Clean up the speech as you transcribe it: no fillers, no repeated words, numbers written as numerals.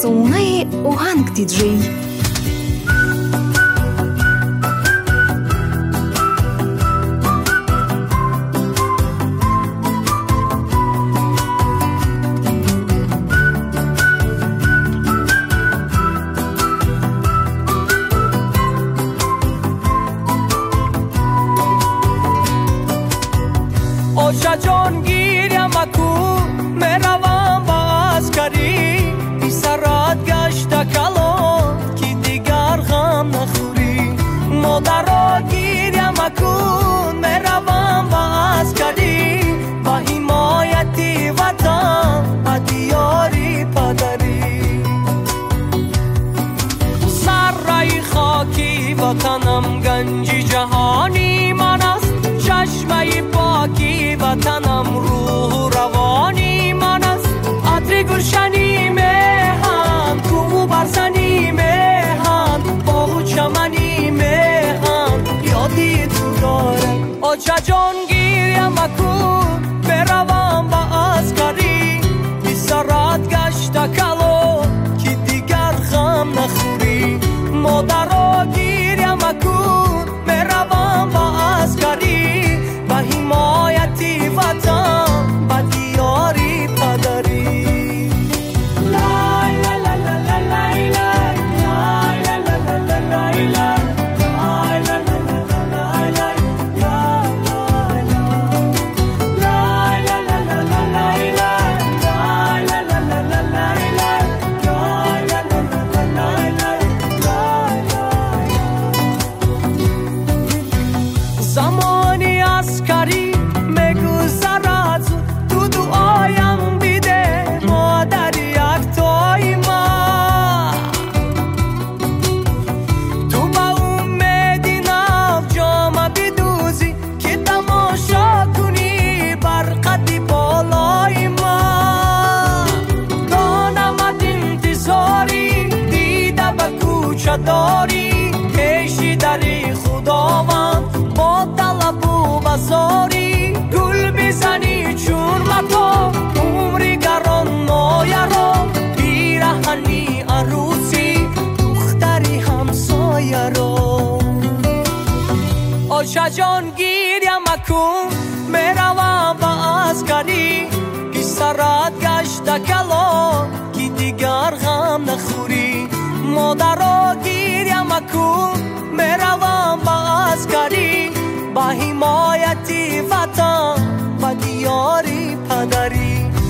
افسонаи оҳанг диҷей. Ocha jon giriyam aku meravam ba askari bisarat gashta kalo ki digar gham nakhuri modaro giriyam aku meravam ba askari ba himayati vatan ba diyari padari sarrai khaki vatanam ganji jahani manas چشمه پاکی وطنم روح روانی من است عطر گلشنی مهن کوه برزنی مهن باغ و چمنی مهن یادی تو دارم آجا جان گیریم اکو بروم با عسکری بی سرات گشت کلو که دیگر غم نخوری مادرها گیریم اکو بروم با عسکری حمایتی وطن با دیاری پدری لای لا لا لا لا لای لای لا لا لا لا لای لای لا لا لا لا لای لای لای لا لا لا لا لای لای لا لا لا لا لای لای لای لا لا لا لای لای زمانی عسکری میگذرد تو دعایم بیده مادر یک توی ما تو با امیدی نف جام بدوزی که تماشا کنی برقدی بالای ما دانمت انتظاری دیده به کوچه داری کشی داری خداوند با طلب و بزاری گل بزنی چون متا عمری گران نایرا بیرهنی عروسی دختری همسایه را آشا جان گیریم اکن میروم با عسکری که سرات گشت کلا که دیگر غم نخوری مادرها گیریم اکن میروم با عسکری با حمایتی وطن با دیاری پدری